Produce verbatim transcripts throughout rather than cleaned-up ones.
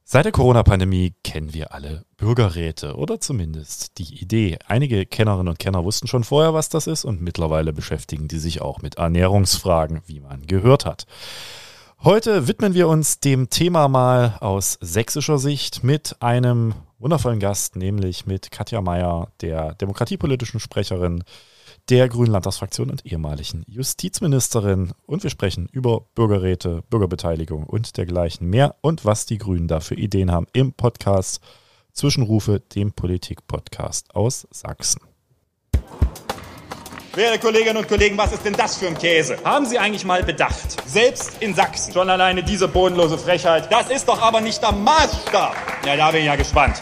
Seit der Corona-Pandemie kennen wir alle Bürgerräte oder zumindest die Idee. Einige Kennerinnen und Kenner wussten schon vorher, was das ist, und mittlerweile beschäftigen die sich auch mit Ernährungsfragen, wie man gehört hat. Heute widmen wir uns dem Thema mal aus sächsischer Sicht mit einem wundervollen Gast, nämlich mit Katja Meier, der demokratiepolitischen Sprecherin der Grünen Landtagsfraktion und ehemaligen Justizministerin. Und wir sprechen über Bürgerräte, Bürgerbeteiligung und dergleichen mehr und was die Grünen da für Ideen haben im Podcast Zwischenrufe, dem Politik-Podcast aus Sachsen. Werte Kolleginnen und Kollegen, was ist denn das für ein Käse? Haben Sie eigentlich mal bedacht? Selbst in Sachsen, schon alleine diese bodenlose Frechheit, das ist doch aber nicht der Maßstab. Ja, da bin ich ja gespannt.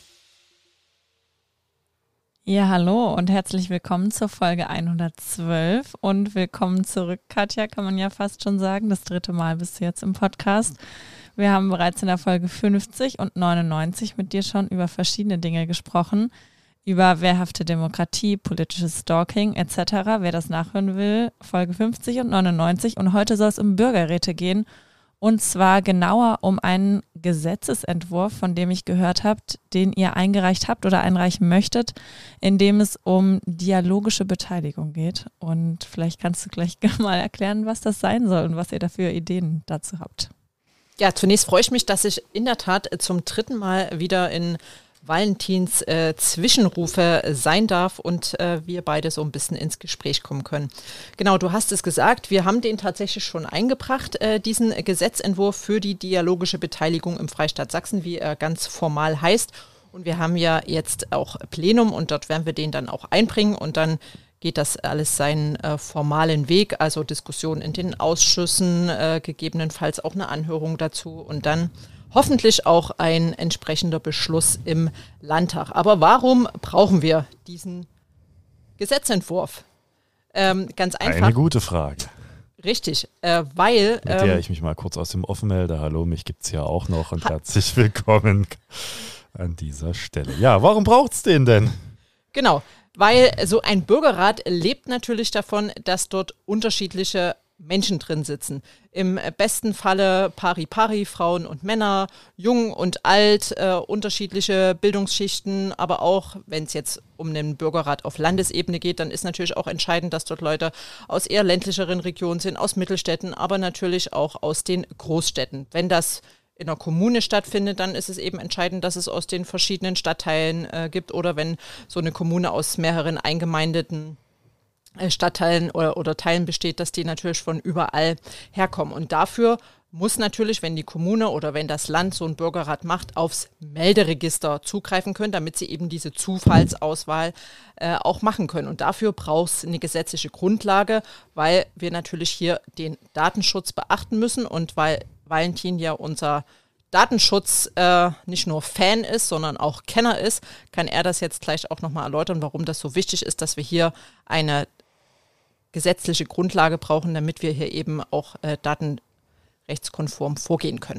Ja, hallo und herzlich willkommen zur Folge hundertzwölf und willkommen zurück, Katja, kann man ja fast schon sagen. Das dritte Mal bist du jetzt im Podcast. Wir haben bereits in der Folge fünfzig und neunundneunzig mit dir schon über verschiedene Dinge gesprochen, über wehrhafte Demokratie, politisches Stalking et cetera. Wer das nachhören will, Folge fünfzig und neunundneunzig. Und heute soll es um Bürgerräte gehen. Und zwar genauer um einen Gesetzesentwurf, von dem ich gehört habe, den ihr eingereicht habt oder einreichen möchtet, in dem es um dialogische Beteiligung geht. Und vielleicht kannst du gleich mal erklären, was das sein soll und was ihr dafür Ideen dazu habt. Ja, zunächst freue ich mich, dass ich in der Tat zum dritten Mal wieder in Valentins äh, Zwischenrufe sein darf und äh, wir beide so ein bisschen ins Gespräch kommen können. Genau, du hast es gesagt, wir haben den tatsächlich schon eingebracht, äh, diesen Gesetzentwurf für die dialogische Beteiligung im Freistaat Sachsen, wie er ganz formal heißt. Und wir haben ja jetzt auch Plenum und dort werden wir den dann auch einbringen und dann geht das alles seinen äh, formalen Weg, also Diskussionen in den Ausschüssen, äh, gegebenenfalls auch eine Anhörung dazu und dann hoffentlich auch ein entsprechender Beschluss im Landtag. Aber warum brauchen wir diesen Gesetzentwurf? Ähm, ganz einfach. Eine gute Frage. Richtig, äh, weil... Mit der ähm, ich mich mal kurz aus dem Offen melde. Hallo, mich gibt es ja auch noch und ha- herzlich willkommen an dieser Stelle. Ja, warum braucht es den denn? Genau, weil so ein Bürgerrat lebt natürlich davon, dass dort unterschiedliche Menschen drin sitzen. Im besten Falle pari-pari, Frauen und Männer, jung und alt, äh, unterschiedliche Bildungsschichten, aber auch, wenn es jetzt um den Bürgerrat auf Landesebene geht, dann ist natürlich auch entscheidend, dass dort Leute aus eher ländlicheren Regionen sind, aus Mittelstädten, aber natürlich auch aus den Großstädten. Wenn das in einer Kommune stattfindet, dann ist es eben entscheidend, dass es aus den verschiedenen Stadtteilen äh, gibt oder wenn so eine Kommune aus mehreren eingemeindeten Stadtteilen oder, oder Teilen besteht, dass die natürlich von überall herkommen. Und dafür muss natürlich, wenn die Kommune oder wenn das Land so ein Bürgerrat macht, aufs Melderegister zugreifen können, damit sie eben diese Zufallsauswahl äh, auch machen können. Und dafür braucht es eine gesetzliche Grundlage, weil wir natürlich hier den Datenschutz beachten müssen und weil Valentin ja unser Datenschutz äh, nicht nur Fan ist, sondern auch Kenner ist, kann er das jetzt gleich auch nochmal erläutern, warum das so wichtig ist, dass wir hier eine gesetzliche Grundlage brauchen, damit wir hier eben auch äh, datenrechtskonform vorgehen können.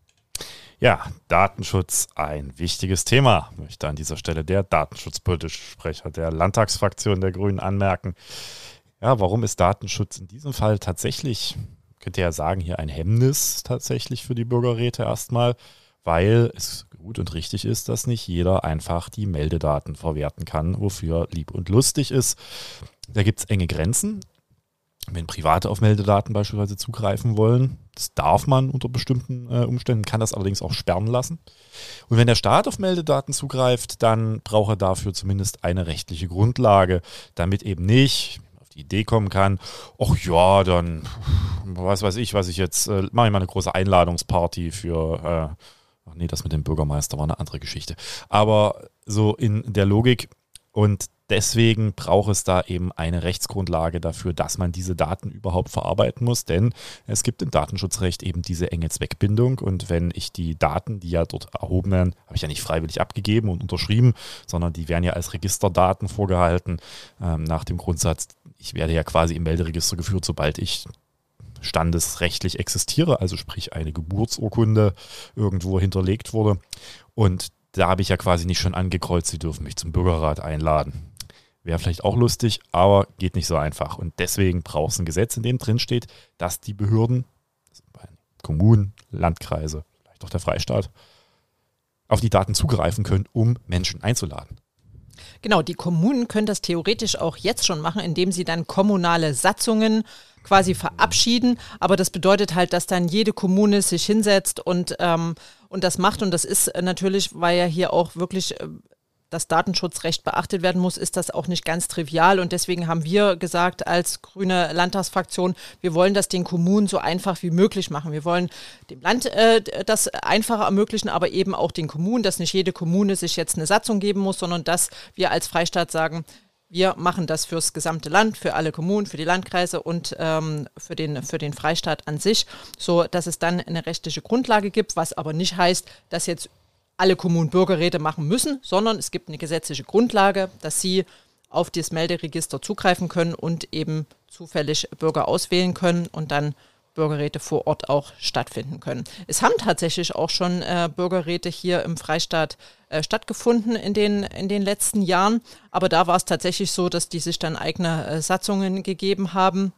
Ja, Datenschutz, ein wichtiges Thema, möchte an dieser Stelle der datenschutzpolitische Sprecher der Landtagsfraktion der Grünen anmerken. Ja, warum ist Datenschutz in diesem Fall tatsächlich, könnt ihr ja sagen, hier ein Hemmnis tatsächlich für die Bürgerräte erstmal, weil es gut und richtig ist, dass nicht jeder einfach die Meldedaten verwerten kann, wofür lieb und lustig ist. Da gibt es enge Grenzen. Wenn Private auf Meldedaten beispielsweise zugreifen wollen, das darf man unter bestimmten äh, Umständen, kann das allerdings auch sperren lassen. Und wenn der Staat auf Meldedaten zugreift, dann braucht er dafür zumindest eine rechtliche Grundlage, damit eben nicht auf die Idee kommen kann, ach ja, dann was weiß ich, was ich jetzt, äh, mache ich mal eine große Einladungsparty für, äh, ach nee, das mit dem Bürgermeister war eine andere Geschichte. Aber so in der Logik und deswegen braucht es da eben eine Rechtsgrundlage dafür, dass man diese Daten überhaupt verarbeiten muss, denn es gibt im Datenschutzrecht eben diese enge Zweckbindung und wenn ich die Daten, die ja dort erhoben werden, habe ich ja nicht freiwillig abgegeben und unterschrieben, sondern die werden ja als Registerdaten vorgehalten ähm, nach dem Grundsatz, ich werde ja quasi im Melderegister geführt, sobald ich standesrechtlich existiere, also sprich eine Geburtsurkunde irgendwo hinterlegt wurde und da habe ich ja quasi nicht schon angekreuzt, Sie dürfen mich zum Bürgerrat einladen. Wäre vielleicht auch lustig, aber geht nicht so einfach. Und deswegen braucht es ein Gesetz, in dem drin steht, dass die Behörden, Kommunen, Landkreise, vielleicht auch der Freistaat, auf die Daten zugreifen können, um Menschen einzuladen. Genau, die Kommunen können das theoretisch auch jetzt schon machen, indem sie dann kommunale Satzungen quasi verabschieden. Aber das bedeutet halt, dass dann jede Kommune sich hinsetzt und, ähm, und das macht. Und das ist natürlich, weil ja hier auch wirklich äh, das Datenschutzrecht beachtet werden muss, ist das auch nicht ganz trivial. Und deswegen haben wir gesagt als grüne Landtagsfraktion, wir wollen das den Kommunen so einfach wie möglich machen. Wir wollen dem Land äh, das einfacher ermöglichen, aber eben auch den Kommunen, dass nicht jede Kommune sich jetzt eine Satzung geben muss, sondern dass wir als Freistaat sagen, wir machen das fürs gesamte Land, für alle Kommunen, für die Landkreise und ähm, für den, für den Freistaat an sich, so dass es dann eine rechtliche Grundlage gibt, was aber nicht heißt, dass jetzt alle Kommunen Bürgerräte machen müssen, sondern es gibt eine gesetzliche Grundlage, dass sie auf das Melderegister zugreifen können und eben zufällig Bürger auswählen können und dann Bürgerräte vor Ort auch stattfinden können. Es haben tatsächlich auch schon äh, Bürgerräte hier im Freistaat äh, stattgefunden in den, in den letzten Jahren, aber da war es tatsächlich so, dass die sich dann eigene äh, Satzungen gegeben haben.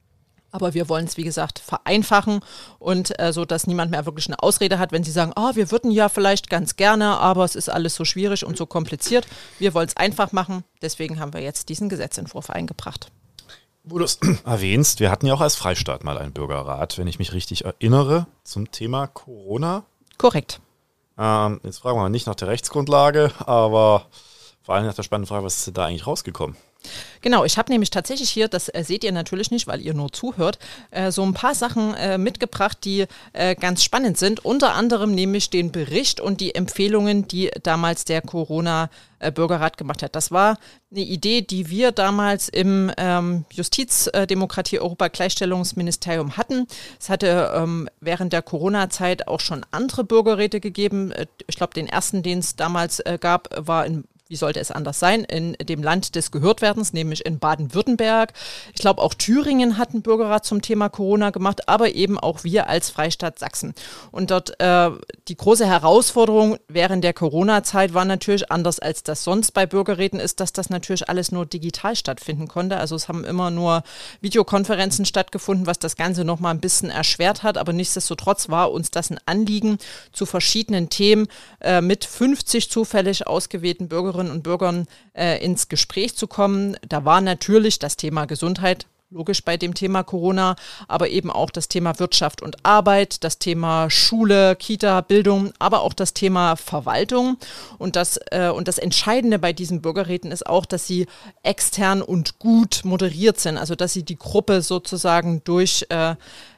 Aber wir wollen es, wie gesagt, vereinfachen und äh, so, dass niemand mehr wirklich eine Ausrede hat, wenn sie sagen, oh, wir würden ja vielleicht ganz gerne, aber es ist alles so schwierig und so kompliziert. Wir wollen es einfach machen, deswegen haben wir jetzt diesen Gesetzentwurf eingebracht. Wo du es erwähnst, wir hatten ja auch als Freistaat mal einen Bürgerrat, wenn ich mich richtig erinnere, zum Thema Corona. Korrekt. Ähm, jetzt fragen wir mal nicht nach der Rechtsgrundlage, aber vor allem nach der spannenden Frage, was ist da eigentlich rausgekommen? Genau, ich habe nämlich tatsächlich hier, das äh, seht ihr natürlich nicht, weil ihr nur zuhört, äh, so ein paar Sachen äh, mitgebracht, die äh, ganz spannend sind. Unter anderem nämlich den Bericht und die Empfehlungen, die damals der Corona-Bürgerrat gemacht hat. Das war eine Idee, die wir damals im ähm, Justiz-, äh, Demokratie-, Europa-Gleichstellungsministerium hatten. Es hatte ähm, während der Corona-Zeit auch schon andere Bürgerräte gegeben. Äh, ich glaube, den ersten, den es damals äh, gab, war in Wie sollte es anders sein? In dem Land des Gehörtwerdens, nämlich in Baden-Württemberg. Ich glaube, auch Thüringen hat einen Bürgerrat zum Thema Corona gemacht, aber eben auch wir als Freistaat Sachsen. Und dort äh, die große Herausforderung während der Corona-Zeit war natürlich anders, als das sonst bei Bürgerräten ist, dass das natürlich alles nur digital stattfinden konnte. Also es haben immer nur Videokonferenzen stattgefunden, was das Ganze nochmal ein bisschen erschwert hat. Aber nichtsdestotrotz war uns das ein Anliegen, zu verschiedenen Themen äh, mit fünfzig zufällig ausgewählten Bürgerinnen und Bürgern äh, ins Gespräch zu kommen. Da war natürlich das Thema Gesundheit, logisch bei dem Thema Corona, aber eben auch das Thema Wirtschaft und Arbeit, das Thema Schule, Kita, Bildung, aber auch das Thema Verwaltung. Und das, äh, und das Entscheidende bei diesen Bürgerräten ist auch, dass sie extern und gut moderiert sind, also dass sie die Gruppe sozusagen durch äh,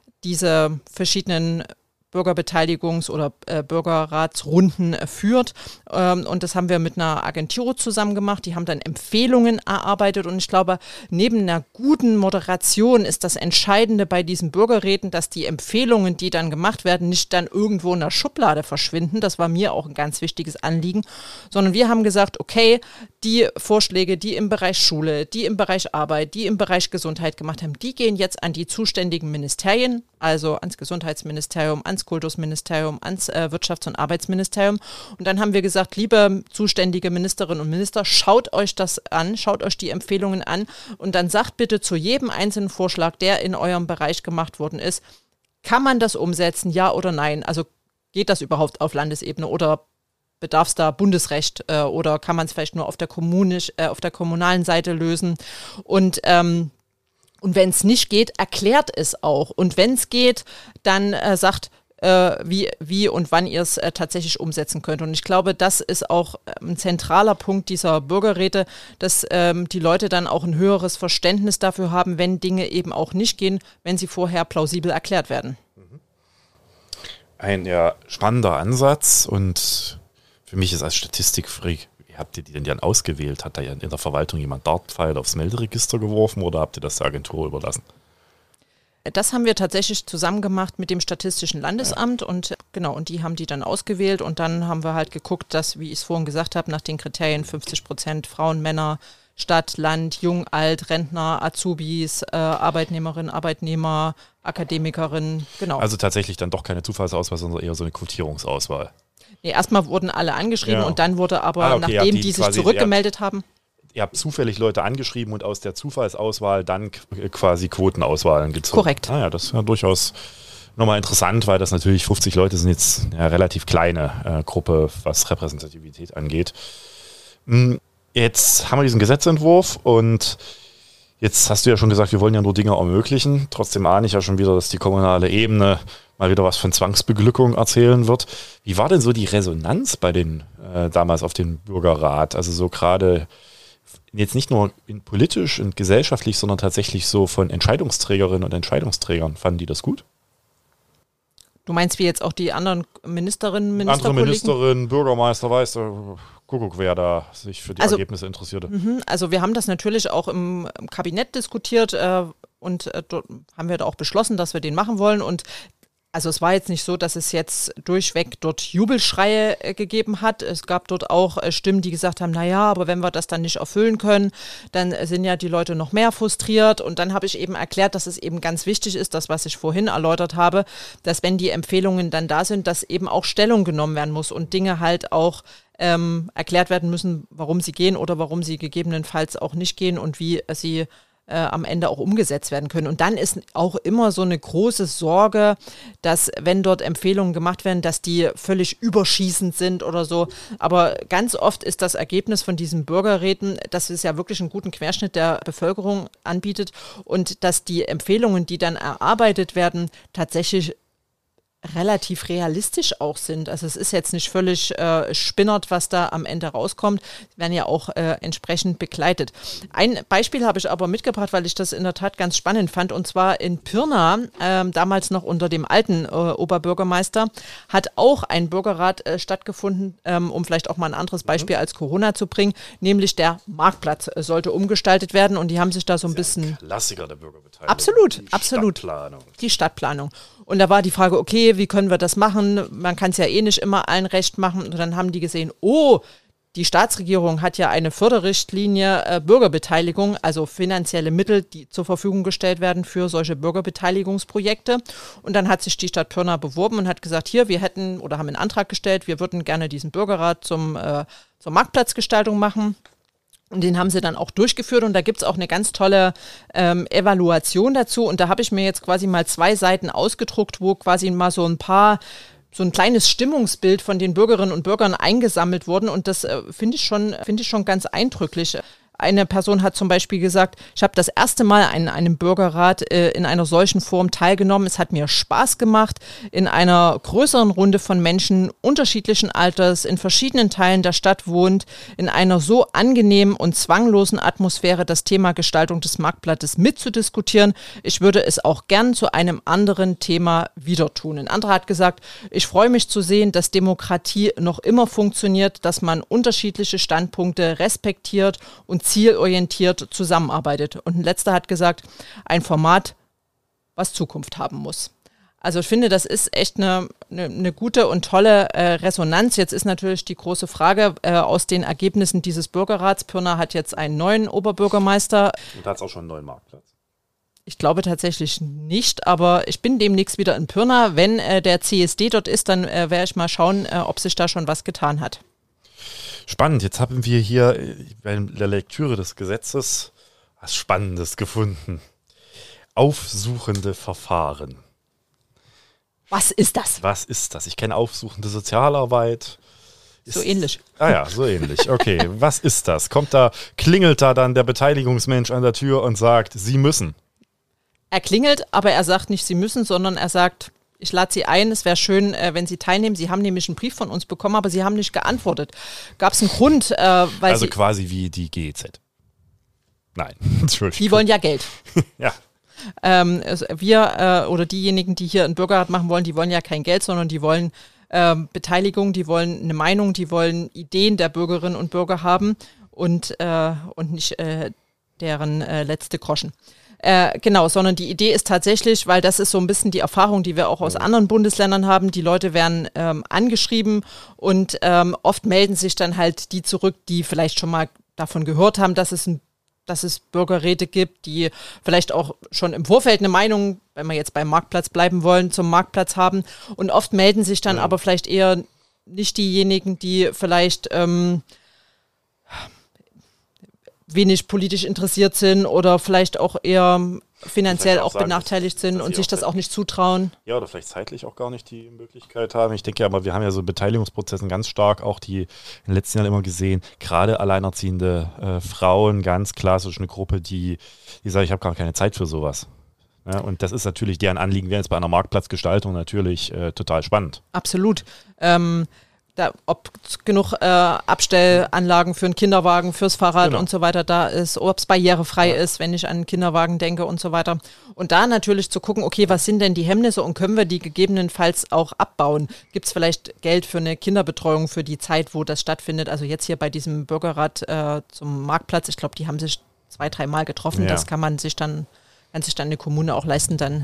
diese verschiedenen Bürgerbeteiligungs- oder äh, Bürgerratsrunden äh, führt. Ähm, und das haben wir mit einer Agentur zusammen gemacht. Die haben dann Empfehlungen erarbeitet. Und ich glaube, neben einer guten Moderation ist das Entscheidende bei diesen Bürgerräten, dass die Empfehlungen, die dann gemacht werden, nicht dann irgendwo in der Schublade verschwinden. Das war mir auch ein ganz wichtiges Anliegen. Sondern wir haben gesagt, okay, die Vorschläge, die im Bereich Schule, die im Bereich Arbeit, die im Bereich Gesundheit gemacht haben, die gehen jetzt an die zuständigen Ministerien, also ans Gesundheitsministerium, ans Kultusministerium, ans äh, Wirtschafts- und Arbeitsministerium. Und dann haben wir gesagt, liebe zuständige Ministerinnen und Minister, schaut euch das an, schaut euch die Empfehlungen an und dann sagt bitte zu jedem einzelnen Vorschlag, der in eurem Bereich gemacht worden ist, kann man das umsetzen, ja oder nein? Also geht das überhaupt auf Landesebene oder bedarf es da Bundesrecht äh, oder kann man es vielleicht nur auf der, kommunisch, äh, auf der kommunalen Seite lösen? Und ähm, Und wenn es nicht geht, erklärt es auch. Und wenn es geht, dann äh, sagt, äh, wie, wie und wann ihr es äh, tatsächlich umsetzen könnt. Und ich glaube, das ist auch ein zentraler Punkt dieser Bürgerräte, dass ähm, die Leute dann auch ein höheres Verständnis dafür haben, wenn Dinge eben auch nicht gehen, wenn sie vorher plausibel erklärt werden. Ein ja spannender Ansatz und für mich ist als Statistikfreak, wie habt ihr die denn dann ausgewählt? Hat da in der Verwaltung jemand Dartpfeil aufs Melderegister geworfen oder habt ihr das der Agentur überlassen? Das haben wir tatsächlich zusammen gemacht mit dem Statistischen Landesamt und genau, und die haben die dann ausgewählt und dann haben wir halt geguckt, dass, wie ich es vorhin gesagt habe, nach den Kriterien fünfzig Prozent Frauen, Männer, Stadt, Land, Jung, Alt, Rentner, Azubis, äh, Arbeitnehmerinnen, Arbeitnehmer, Akademikerinnen, genau. Also tatsächlich dann doch keine Zufallsauswahl, sondern eher so eine Quotierungsauswahl. Nee, erstmal wurden alle angeschrieben ja. und dann wurde aber, ah, okay, nachdem die die sich quasi, zurückgemeldet haben. Ihr habt zufällig Leute angeschrieben und aus der Zufallsauswahl dann quasi Quotenauswahlen gezogen. Korrekt. Ah ja, das ist ja durchaus nochmal interessant, weil das natürlich fünfzig Leute sind jetzt eine relativ kleine äh, Gruppe, was Repräsentativität angeht. Jetzt haben wir diesen Gesetzentwurf und jetzt hast du ja schon gesagt, wir wollen ja nur Dinge ermöglichen. Trotzdem ahne ich ja schon wieder, dass die kommunale Ebene mal wieder was von Zwangsbeglückung erzählen wird. Wie war denn so die Resonanz bei den äh, damals auf den Bürgerrat? Also so gerade jetzt nicht nur in politisch und gesellschaftlich, sondern tatsächlich so von Entscheidungsträgerinnen und Entscheidungsträgern. Fanden die das gut? Du meinst wie jetzt auch die anderen Ministerinnen, Ministerkollegen? Andere Ministerinnen, Bürgermeister, weißt du, Kuckuck, wer da sich für die also, Ergebnisse interessierte. Also wir haben das natürlich auch im, im Kabinett diskutiert äh, und äh, dort haben wir da auch beschlossen, dass wir den machen wollen und also es war jetzt nicht so, dass es jetzt durchweg dort Jubelschreie äh, gegeben hat. Es gab dort auch äh, Stimmen, die gesagt haben, naja, aber wenn wir das dann nicht erfüllen können, dann äh, sind ja die Leute noch mehr frustriert. Und dann habe ich eben erklärt, dass es eben ganz wichtig ist, das, was ich vorhin erläutert habe, dass wenn die Empfehlungen dann da sind, dass eben auch Stellung genommen werden muss und Dinge halt auch ähm, erklärt werden müssen, warum sie gehen oder warum sie gegebenenfalls auch nicht gehen und wie äh, sie Äh, am Ende auch umgesetzt werden können. Und dann ist auch immer so eine große Sorge, dass wenn dort Empfehlungen gemacht werden, dass die völlig überschießend sind oder so. Aber ganz oft ist das Ergebnis von diesen Bürgerräten, dass es ja wirklich einen guten Querschnitt der Bevölkerung anbietet und dass die Empfehlungen, die dann erarbeitet werden, tatsächlich relativ realistisch auch sind. Also es ist jetzt nicht völlig äh, spinnert, was da am Ende rauskommt. Sie werden ja auch äh, entsprechend begleitet. Ein Beispiel habe ich aber mitgebracht, weil ich das in der Tat ganz spannend fand. Und zwar in Pirna, äh, damals noch unter dem alten äh, Oberbürgermeister, hat auch ein Bürgerrat äh, stattgefunden, ähm, um vielleicht auch mal ein anderes Beispiel als Corona zu bringen, nämlich der Marktplatz äh, sollte umgestaltet werden und die haben sich da so ein bisschen... Klassiker der Bürgerbeteiligung. Absolut, die absolut. Stadtplanung. Die Stadtplanung. Und da war die Frage, okay, wie können wir das machen? Man kann es ja eh nicht immer allen recht machen. Und dann haben die gesehen, oh, die Staatsregierung hat ja eine Förderrichtlinie äh, Bürgerbeteiligung, also finanzielle Mittel, die zur Verfügung gestellt werden für solche Bürgerbeteiligungsprojekte. Und dann hat sich die Stadt Pirna beworben und hat gesagt, hier, wir hätten oder haben einen Antrag gestellt, wir würden gerne diesen Bürgerrat zum, äh, zur Marktplatzgestaltung machen. Und den haben sie dann auch durchgeführt und da gibt es auch eine ganz tolle ähm, Evaluation dazu. Und da habe ich mir jetzt quasi mal zwei Seiten ausgedruckt, wo quasi mal so ein paar, so ein kleines Stimmungsbild von den Bürgerinnen und Bürgern eingesammelt wurden. Und das äh, finde ich schon, finde ich schon ganz eindrücklich. Eine Person hat zum Beispiel gesagt, ich habe das erste Mal an einem Bürgerrat äh, in einer solchen Form teilgenommen. Es hat mir Spaß gemacht, in einer größeren Runde von Menschen unterschiedlichen Alters in verschiedenen Teilen der Stadt wohnt, in einer so angenehmen und zwanglosen Atmosphäre das Thema Gestaltung des Marktplatzes mitzudiskutieren. Ich würde es auch gern zu einem anderen Thema wieder tun. Ein anderer hat gesagt, ich freue mich zu sehen, dass Demokratie noch immer funktioniert, dass man unterschiedliche Standpunkte respektiert und zielorientiert zusammenarbeitet. Und ein letzter hat gesagt, ein Format, was Zukunft haben muss. Also ich finde, das ist echt eine, eine, eine gute und tolle äh, Resonanz. Jetzt ist natürlich die große Frage äh, aus den Ergebnissen dieses Bürgerrats. Pirna hat jetzt einen neuen Oberbürgermeister. Und hat es auch schon einen neuen Marktplatz? Ich glaube tatsächlich nicht, aber ich bin demnächst wieder in Pirna. Wenn äh, der C S D dort ist, dann äh, werde ich mal schauen, äh, ob sich da schon was getan hat. Spannend, jetzt haben wir hier bei der Lektüre des Gesetzes was Spannendes gefunden. Aufsuchende Verfahren. Was ist das? Was ist das? Ich kenne aufsuchende Sozialarbeit. Ist, so ähnlich. Ah ja, so ähnlich. Okay, was ist das? Kommt da, klingelt da dann der Beteiligungsmensch an der Tür und sagt, Sie müssen? Er klingelt, aber er sagt nicht, Sie müssen, sondern er sagt, ich lade Sie ein, es wäre schön, äh, wenn Sie teilnehmen. Sie haben nämlich einen Brief von uns bekommen, aber Sie haben nicht geantwortet. Gab es einen Grund? Äh, weil also Sie, quasi wie die G E Z. Nein, Entschuldigung. Die wollen ja Geld. Ja. Ähm, also wir äh, oder diejenigen, die hier einen Bürgerrat machen wollen, die wollen ja kein Geld, sondern die wollen ähm, Beteiligung, die wollen eine Meinung, die wollen Ideen der Bürgerinnen und Bürger haben und, äh, und nicht äh, deren äh, letzte Groschen. Äh, genau, sondern die Idee ist tatsächlich, weil das ist so ein bisschen die Erfahrung, die wir auch aus anderen Bundesländern haben, die Leute werden ähm, angeschrieben und ähm, oft melden sich dann halt die zurück, die vielleicht schon mal davon gehört haben, dass es, ein, dass es Bürgerräte gibt, die vielleicht auch schon im Vorfeld eine Meinung, wenn wir jetzt beim Marktplatz bleiben wollen, zum Marktplatz haben und oft melden sich dann ja. aber vielleicht eher nicht diejenigen, die vielleicht... Ähm, wenig politisch interessiert sind oder vielleicht auch eher finanziell auch, auch sagen, benachteiligt sind und sich das auch nicht zutrauen. Ja, oder vielleicht zeitlich auch gar nicht die Möglichkeit haben. Ich denke ja, aber wir haben ja so Beteiligungsprozessen ganz stark, auch die in den letzten Jahren immer gesehen, gerade alleinerziehende äh, Frauen, ganz klassisch eine Gruppe, die, die sagt, ich habe gar keine Zeit für sowas. Ja, und das ist natürlich, deren Anliegen wäre jetzt bei einer Marktplatzgestaltung natürlich äh, total spannend. Absolut. Ähm, Da, ob genug äh, Abstellanlagen für einen Kinderwagen, fürs Fahrrad genau. und so weiter da ist, ob es barrierefrei ja. ist, wenn ich an einen Kinderwagen denke und so weiter. Und da natürlich zu gucken, okay, was sind denn die Hemmnisse und können wir die gegebenenfalls auch abbauen? Gibt es vielleicht Geld für eine Kinderbetreuung für die Zeit, wo das stattfindet? Also jetzt hier bei diesem Bürgerrat äh, zum Marktplatz, ich glaube, die haben sich zwei, dreimal getroffen. Ja. Das kann man sich dann, kann sich dann eine Kommune auch leisten, dann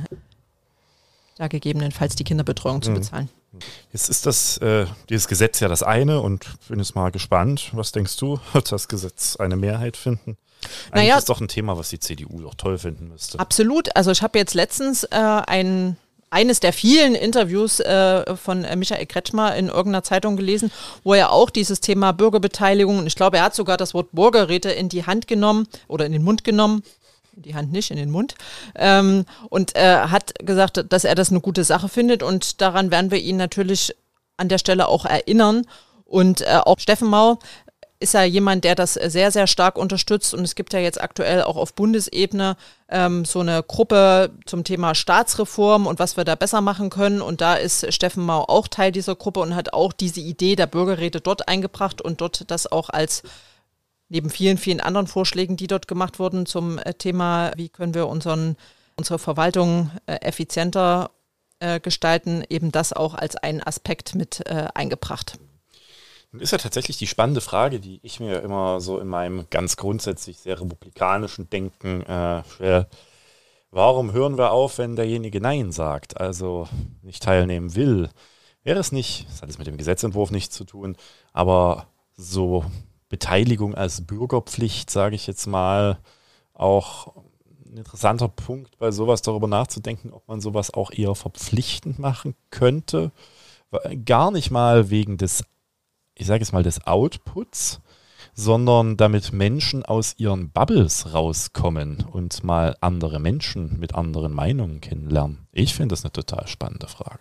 da gegebenenfalls die Kinderbetreuung zu bezahlen. Jetzt ist das, äh, dieses Gesetz ja das eine und bin jetzt mal gespannt. Was denkst du, wird das Gesetz eine Mehrheit finden? Eigentlich naja, ist doch ein Thema, was die C D U doch toll finden müsste. Absolut. Also ich habe jetzt letztens äh, ein, eines der vielen Interviews äh, von äh, Michael Kretschmer in irgendeiner Zeitung gelesen, wo er auch dieses Thema Bürgerbeteiligung, und ich glaube, er hat sogar das Wort Bürgerräte in die Hand genommen oder in den Mund genommen, die Hand nicht, in den Mund, ähm, und äh, hat gesagt, dass er das eine gute Sache findet und daran werden wir ihn natürlich an der Stelle auch erinnern. Und äh, auch Steffen Mau ist ja jemand, der das sehr, sehr stark unterstützt und es gibt ja jetzt aktuell auch auf Bundesebene ähm, so eine Gruppe zum Thema Staatsreform und was wir da besser machen können, und da ist Steffen Mau auch Teil dieser Gruppe und hat auch diese Idee der Bürgerräte dort eingebracht und dort das auch als neben vielen, vielen anderen Vorschlägen, die dort gemacht wurden zum äh, Thema, wie können wir unseren, unsere Verwaltung äh, effizienter äh, gestalten, eben das auch als einen Aspekt mit äh, eingebracht. Nun ist ja tatsächlich die spannende Frage, die ich mir immer so in meinem ganz grundsätzlich sehr republikanischen Denken äh, stelle. Warum hören wir auf, wenn derjenige Nein sagt, also nicht teilnehmen will? Wäre es nicht, das hat es mit dem Gesetzentwurf nichts zu tun, aber so Beteiligung als Bürgerpflicht, sage ich jetzt mal, auch ein interessanter Punkt bei sowas, darüber nachzudenken, ob man sowas auch eher verpflichtend machen könnte. Gar nicht mal wegen des, ich sage jetzt mal, des Outputs, sondern damit Menschen aus ihren Bubbles rauskommen und mal andere Menschen mit anderen Meinungen kennenlernen. Ich finde das eine total spannende Frage.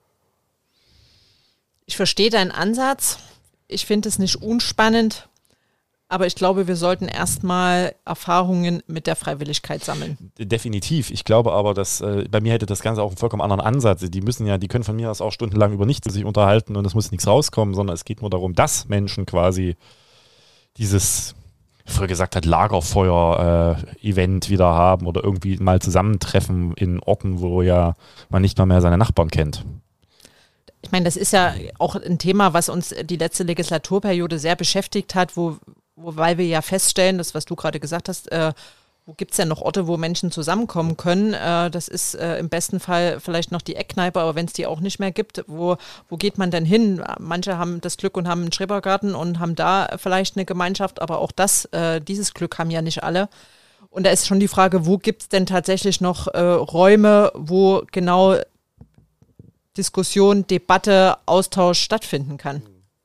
Ich verstehe deinen Ansatz. Ich finde es nicht unspannend, aber ich glaube, wir sollten erstmal Erfahrungen mit der Freiwilligkeit sammeln. Definitiv. Ich glaube aber, dass äh, bei mir hätte das Ganze auch einen vollkommen anderen Ansatz. Die müssen ja, die können von mir aus auch stundenlang über nichts sich unterhalten und es muss nichts rauskommen, sondern es geht nur darum, dass Menschen quasi dieses, wie früher gesagt hat, Lagerfeuer-Event äh, wieder haben oder irgendwie mal zusammentreffen in Orten, wo ja man nicht mal mehr seine Nachbarn kennt. Ich meine, das ist ja auch ein Thema, was uns die letzte Legislaturperiode sehr beschäftigt hat, wo, wo weil wir ja feststellen, das, was du gerade gesagt hast, äh, wo gibt es denn noch Orte, wo Menschen zusammenkommen können? Äh, das ist äh, im besten Fall vielleicht noch die Eckkneipe, aber wenn es die auch nicht mehr gibt, wo, wo geht man denn hin? Manche haben das Glück und haben einen Schrebergarten und haben da vielleicht eine Gemeinschaft, aber auch das, äh, dieses Glück haben ja nicht alle. Und da ist schon die Frage, wo gibt es denn tatsächlich noch äh, Räume, wo genau Diskussion, Debatte, Austausch stattfinden kann.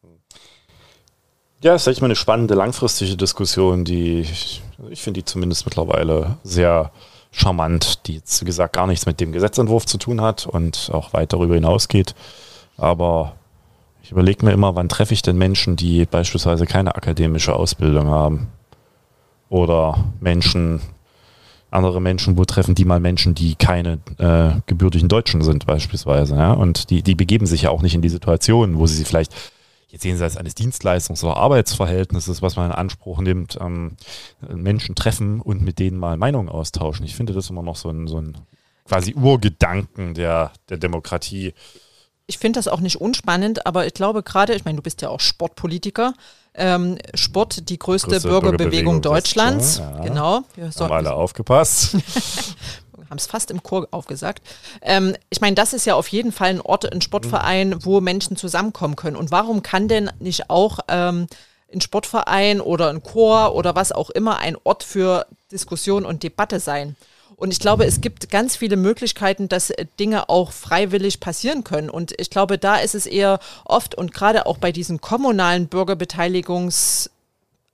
Ja, das ist echt mal eine spannende, langfristige Diskussion, die ich, ich finde die zumindest mittlerweile sehr charmant, die jetzt, wie gesagt, gar nichts mit dem Gesetzentwurf zu tun hat und auch weit darüber hinausgeht. Aber ich überlege mir immer, wann treffe ich denn Menschen, die beispielsweise keine akademische Ausbildung haben? Oder Menschen, andere Menschen, wo treffen die mal Menschen, die keine äh, gebürtigen Deutschen sind beispielsweise. Ja? Und die, die begeben sich ja auch nicht in die Situation, wo sie sie vielleicht, jetzt jenseits eines Dienstleistungs- oder Arbeitsverhältnisses, was man in Anspruch nimmt, ähm, Menschen treffen und mit denen mal Meinungen austauschen. Ich finde das immer noch so ein, so ein quasi Urgedanken der, der Demokratie. Ich finde das auch nicht unspannend, aber ich glaube gerade, ich meine, du bist ja auch Sportpolitiker, Ähm, Sport, die größte, größte Bürgerbewegung, Bürgerbewegung Deutschlands. Ja. Genau. Wir haben alle aufgepasst. Haben es fast im Chor aufgesagt. Ähm, ich meine, das ist ja auf jeden Fall ein Ort, ein Sportverein, wo Menschen zusammenkommen können. Und warum kann denn nicht auch ähm, ein Sportverein oder ein Chor oder was auch immer ein Ort für Diskussion und Debatte sein? Und ich glaube, es gibt ganz viele Möglichkeiten, dass Dinge auch freiwillig passieren können. Und ich glaube, da ist es eher oft und gerade auch bei diesen kommunalen Bürgerbeteiligungseinheiten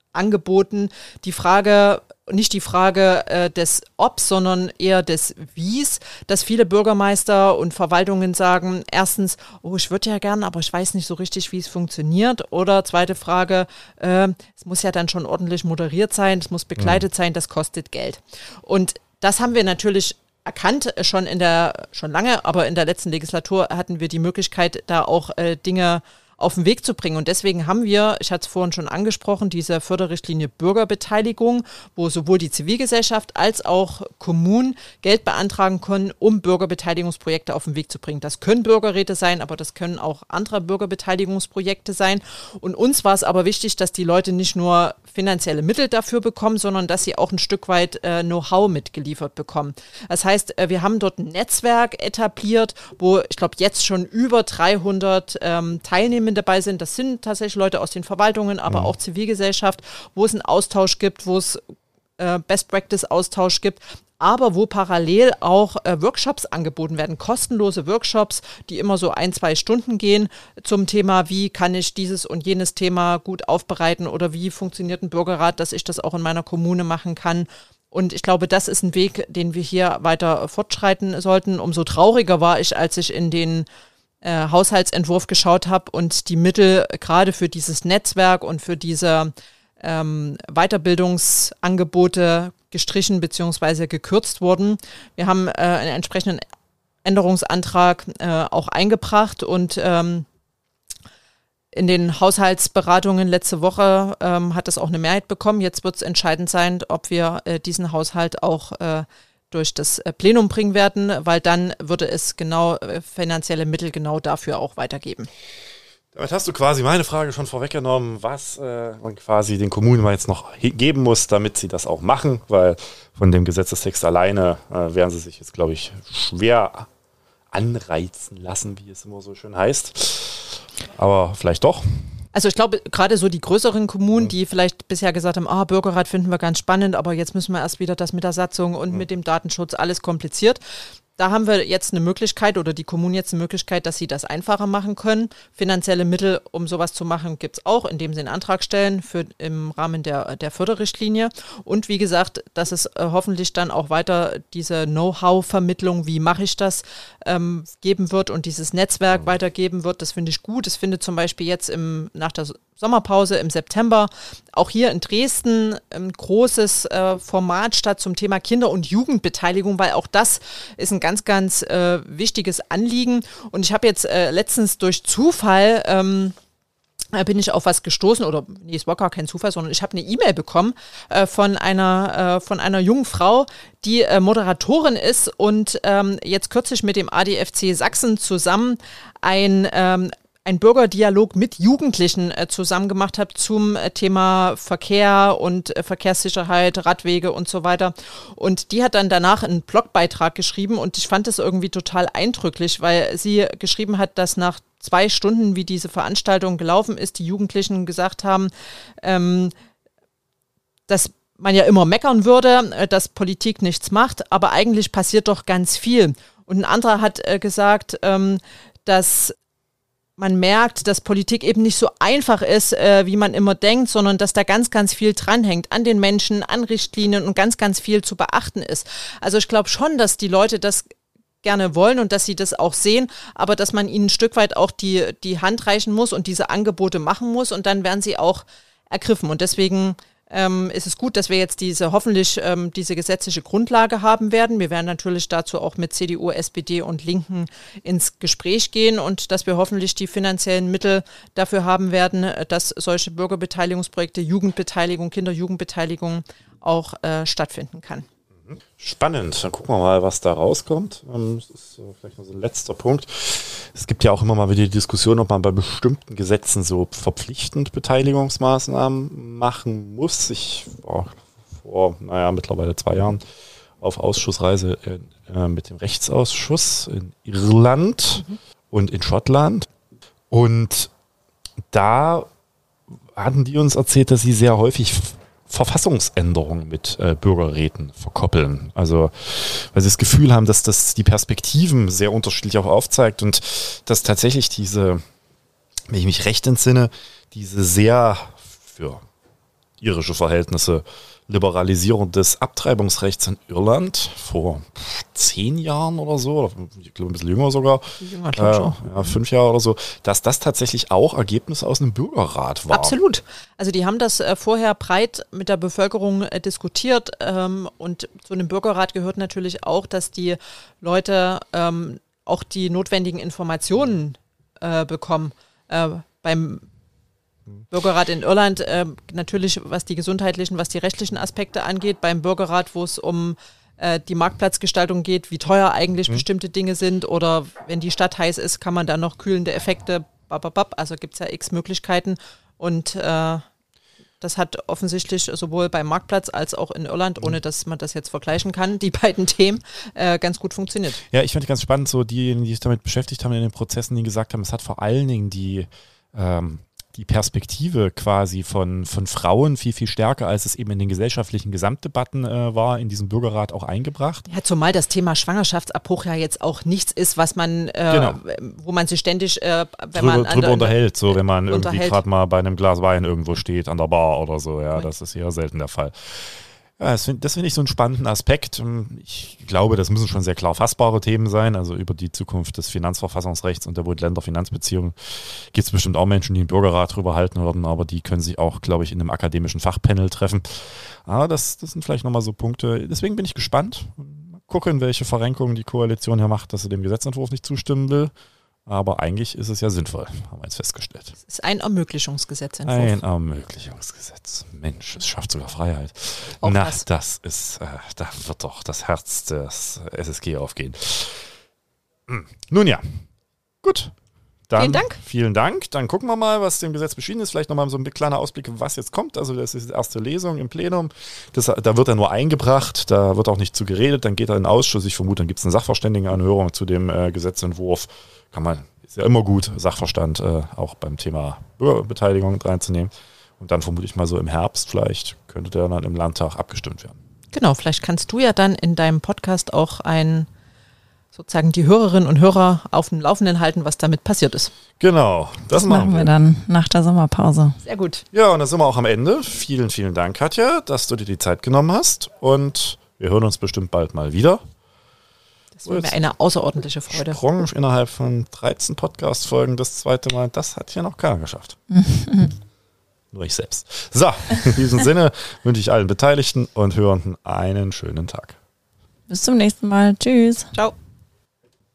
angeboten. Die Frage, nicht die Frage äh, des Obs, sondern eher des Wies, dass viele Bürgermeister und Verwaltungen sagen, erstens, oh, ich würde ja gern, aber ich weiß nicht so richtig, wie es funktioniert. Oder zweite Frage, äh, es muss ja dann schon ordentlich moderiert sein, es muss begleitet sein, das kostet Geld. Und das haben wir natürlich erkannt, schon in der, schon lange, aber in der letzten Legislatur hatten wir die Möglichkeit, da auch äh, Dinge auf den Weg zu bringen. Und deswegen haben wir, ich hatte es vorhin schon angesprochen, diese Förderrichtlinie Bürgerbeteiligung, wo sowohl die Zivilgesellschaft als auch Kommunen Geld beantragen können, um Bürgerbeteiligungsprojekte auf den Weg zu bringen. Das können Bürgerräte sein, aber das können auch andere Bürgerbeteiligungsprojekte sein. Und uns war es aber wichtig, dass die Leute nicht nur finanzielle Mittel dafür bekommen, sondern dass sie auch ein Stück weit äh, Know-how mitgeliefert bekommen. Das heißt, äh, wir haben dort ein Netzwerk etabliert, wo ich glaube jetzt schon über dreihundert ähm, Teilnehmer dabei sind. Das sind tatsächlich Leute aus den Verwaltungen, aber mhm. auch Zivilgesellschaft, wo es einen Austausch gibt, wo es äh, Best-Practice-Austausch gibt, aber wo parallel auch äh, Workshops angeboten werden, kostenlose Workshops, die immer so ein, zwei Stunden gehen zum Thema, wie kann ich dieses und jenes Thema gut aufbereiten oder wie funktioniert ein Bürgerrat, dass ich das auch in meiner Kommune machen kann. Und ich glaube, das ist ein Weg, den wir hier weiter fortschreiten sollten. Umso trauriger war ich, als ich in den Äh, Haushaltsentwurf geschaut habe und die Mittel gerade für dieses Netzwerk und für diese ähm, Weiterbildungsangebote gestrichen bzw. gekürzt wurden. Wir haben äh, einen entsprechenden Änderungsantrag äh, auch eingebracht und ähm, in den Haushaltsberatungen letzte Woche ähm, hat das auch eine Mehrheit bekommen. Jetzt wird es entscheidend sein, ob wir äh, diesen Haushalt auch äh, durch das Plenum bringen werden, weil dann würde es genau äh, finanzielle Mittel genau dafür auch weitergeben. Damit hast du quasi meine Frage schon vorweggenommen, was äh, man quasi den Kommunen mal jetzt noch geben muss, damit sie das auch machen, weil von dem Gesetzestext alleine äh, werden sie sich jetzt, glaube ich, schwer anreizen lassen, wie es immer so schön heißt. Aber vielleicht doch. Also ich glaube, gerade so die größeren Kommunen, mhm. die vielleicht bisher gesagt haben, ah, Bürgerrat finden wir ganz spannend, aber jetzt müssen wir erst wieder das mit der Satzung und mhm. mit dem Datenschutz, alles kompliziert. Da haben wir jetzt eine Möglichkeit oder die Kommunen jetzt eine Möglichkeit, dass sie das einfacher machen können. Finanzielle Mittel, um sowas zu machen, gibt es auch, indem sie einen Antrag stellen für im Rahmen der, der Förderrichtlinie. Und wie gesagt, dass es äh, hoffentlich dann auch weiter diese Know-how-Vermittlung, wie mache ich das, ähm, geben wird und dieses Netzwerk weitergeben wird. Das finde ich gut. Es findet zum Beispiel jetzt im, nach der Sommerpause im September auch hier in Dresden ein großes äh, Format statt zum Thema Kinder- und Jugendbeteiligung, weil auch das ist ein ganz, ganz äh, wichtiges Anliegen. Und ich habe jetzt äh, letztens durch Zufall ähm, bin ich auf was gestoßen, oder nee, es war gar kein Zufall, sondern ich habe eine E-Mail bekommen äh, von einer äh, von einer jungen Frau, die äh, Moderatorin ist und ähm, jetzt kürzlich mit dem A D F C Sachsen zusammen ein ähm, ein Bürgerdialog mit Jugendlichen äh, zusammen gemacht habe zum äh, Thema Verkehr und äh, Verkehrssicherheit, Radwege und so weiter. Und die hat dann danach einen Blogbeitrag geschrieben und ich fand das irgendwie total eindrücklich, weil sie geschrieben hat, dass nach zwei Stunden, wie diese Veranstaltung gelaufen ist, die Jugendlichen gesagt haben, ähm, dass man ja immer meckern würde, äh, dass Politik nichts macht, aber eigentlich passiert doch ganz viel. Und ein anderer hat äh, gesagt, ähm, dass man merkt, dass Politik eben nicht so einfach ist, äh, wie man immer denkt, sondern dass da ganz, ganz viel dranhängt an den Menschen, an Richtlinien und ganz, ganz viel zu beachten ist. Also ich glaube schon, dass die Leute das gerne wollen und dass sie das auch sehen, aber dass man ihnen ein Stück weit auch die, die Hand reichen muss und diese Angebote machen muss und dann werden sie auch ergriffen. Und deswegen ähm, ist es gut, dass wir jetzt diese hoffentlich ähm, diese gesetzliche Grundlage haben werden. Wir werden natürlich dazu auch mit C D U, S P D und Linken ins Gespräch gehen und dass wir hoffentlich die finanziellen Mittel dafür haben werden, dass solche Bürgerbeteiligungsprojekte, Jugendbeteiligung, Kinder-Jugendbeteiligung auch äh, stattfinden kann. Spannend, dann gucken wir mal, was da rauskommt. Das ist vielleicht noch so ein letzter Punkt. Es gibt ja auch immer mal wieder die Diskussion, ob man bei bestimmten Gesetzen so verpflichtend Beteiligungsmaßnahmen machen muss. Ich war vor, naja, mittlerweile zwei Jahren auf Ausschussreise äh, mit dem Rechtsausschuss in Irland mhm. und in Schottland. Und da hatten die uns erzählt, dass sie sehr häufig Verfassungsänderungen mit äh, Bürgerräten verkoppeln. Also weil sie das Gefühl haben, dass das die Perspektiven sehr unterschiedlich auch aufzeigt und dass tatsächlich diese, wenn ich mich recht entsinne, diese sehr für irische Verhältnisse. Liberalisierung des Abtreibungsrechts in Irland vor zehn Jahren oder so, ich glaube ein bisschen jünger sogar, Jünger, glaub ich äh, auch. ja, fünf Jahre oder so, dass das tatsächlich auch Ergebnis aus einem Bürgerrat war. Absolut. Also die haben das äh, vorher breit mit der Bevölkerung äh, diskutiert ähm, und zu einem Bürgerrat gehört natürlich auch, dass die Leute ähm, auch die notwendigen Informationen äh, bekommen. Äh, beim Bürgerrat in Irland äh, natürlich, was die gesundheitlichen, was die rechtlichen Aspekte angeht. Beim Bürgerrat, wo es um äh, die Marktplatzgestaltung geht, wie teuer eigentlich mhm. bestimmte Dinge sind oder wenn die Stadt heiß ist, kann man da noch kühlende Effekte, bababab, also gibt es ja x Möglichkeiten und äh, das hat offensichtlich sowohl beim Marktplatz als auch in Irland, ohne dass man das jetzt vergleichen kann, die beiden Themen, äh, ganz gut funktioniert. Ja, ich fand ganz spannend, so diejenigen, die sich damit beschäftigt haben in den Prozessen, die gesagt haben, es hat vor allen Dingen die ähm, die Perspektive quasi von, von Frauen viel, viel stärker, als es eben in den gesellschaftlichen Gesamtdebatten äh, war, in diesem Bürgerrat auch eingebracht. Ja, zumal das Thema Schwangerschaftsabbruch ja jetzt auch nichts ist, was man, äh, genau. wo man sich ständig, äh, wenn drüber, man drüber der, unterhält, so wenn man irgendwie unterhält. gerade mal bei einem Glas Wein irgendwo steht, an der Bar oder so, ja, das ist eher selten der Fall. Ja, das finde find ich so einen spannenden Aspekt. Ich glaube, das müssen schon sehr klar fassbare Themen sein. Also über die Zukunft des Finanzverfassungsrechts und der Bund-Länder-Finanzbeziehungen gibt es bestimmt auch Menschen, die einen Bürgerrat drüber halten würden, aber die können sich auch, glaube ich, in einem akademischen Fachpanel treffen. Aber das, das sind vielleicht nochmal so Punkte. Deswegen bin ich gespannt. Mal gucken, welche Verrenkungen die Koalition hier macht, dass sie dem Gesetzentwurf nicht zustimmen will. Aber eigentlich ist es ja sinnvoll, haben wir jetzt festgestellt. Es ist ein Ermöglichungsgesetzentwurf. Ein Ermöglichungsgesetz. Mensch, es schafft sogar Freiheit. Auch Na, das. das ist, äh, da wird doch das Herz des S S G aufgehen. Hm. Nun ja, gut. Dann Vielen Dank. Vielen Dank. Dann gucken wir mal, was dem Gesetz beschieden ist. Vielleicht nochmal so ein kleiner Ausblick, was jetzt kommt. Also das ist die erste Lesung im Plenum. Das, da wird er nur eingebracht, da wird auch nicht zu geredet. Dann geht er in den Ausschuss. Ich vermute, dann gibt es eine Sachverständigenanhörung zu dem äh, Gesetzentwurf. Kann man, ist ja immer gut, Sachverstand äh, auch beim Thema Bürgerbeteiligung reinzunehmen. Und dann vermute ich mal so im Herbst vielleicht könnte der dann im Landtag abgestimmt werden. Genau, vielleicht kannst du ja dann in deinem Podcast auch ein sozusagen die Hörerinnen und Hörer auf dem Laufenden halten, was damit passiert ist. Genau, das, Das machen wir dann nach der Sommerpause. Sehr gut. Ja, und dann sind wir auch am Ende. Vielen, vielen Dank, Katja, dass du dir die Zeit genommen hast. Und wir hören uns bestimmt bald mal wieder. Das war mir eine außerordentliche Freude. Sprung innerhalb von dreizehn Podcast-Folgen das zweite Mal. Das hat hier noch keiner geschafft. Nur ich selbst. So, in diesem Sinne wünsche ich allen Beteiligten und Hörenden einen schönen Tag. Bis zum nächsten Mal. Tschüss. Ciao.